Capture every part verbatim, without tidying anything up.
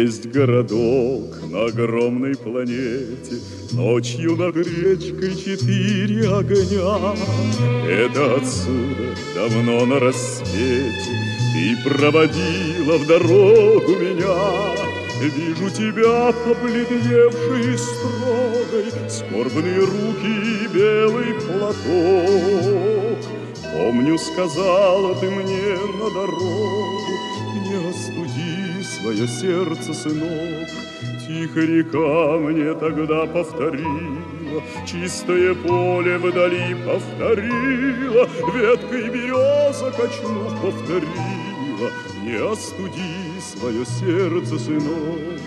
Есть городок на огромной планете, ночью над речкой четыре огня. Это отсюда давно на рассвете ты проводила в дорогу меня. Вижу тебя, побледневшей и строгой, скорбные руки и белый платок. Помню, сказала ты мне на дорогу: не остуди свое сердце, сынок. Тихо река мне тогда повторила, чистое поле вдали повторила, веткой береза качнув повторила: не остуди свое сердце, сынок.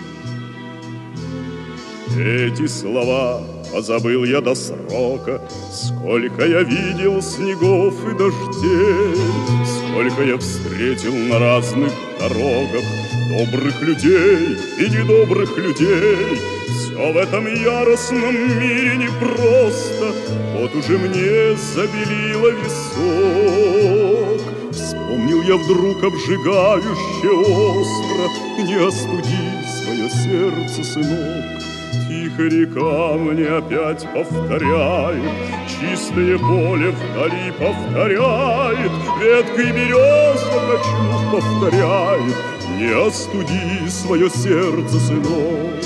Эти слова позабыл я до срока, сколько я видел снегов и дождей, сколько я встретил на разных дорогах добрых людей и недобрых людей. Все в этом яростном мире непросто, вот уже мне забелило висок. Вспомнил я вдруг обжигающе остро: не остуди свое сердце, сынок. Тихо река мне опять повторяет, чистое поле вдали повторяет, веткой береза качнув повторяет: не остуди свое сердце, сынок.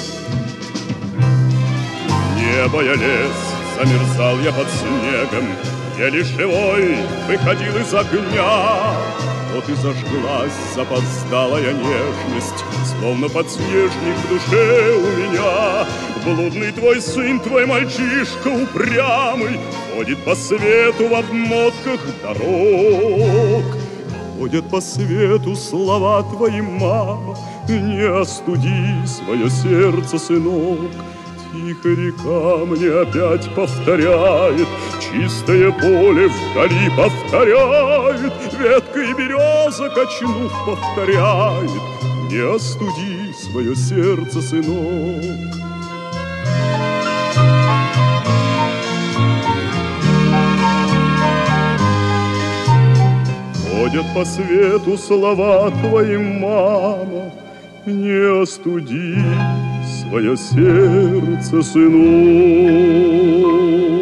Небо я лез, замерзал я под снегом, еле живой выходил из огня. Вот и зажглась запоздалая нежность, словно подснежник в душе у меня. Блудный твой сын, твой мальчишка упрямый, ходит по свету в обмотках дорог. Ходят по свету слова твои, мама: не остуди свое сердце, сынок. Тихо река мне опять повторяет, чистое поле вдали повторяет, веткой береза качнув повторяет: не остуди свое сердце, сынок. Ходят по свету слова твои, мама: не остуди свое сердце, сынок.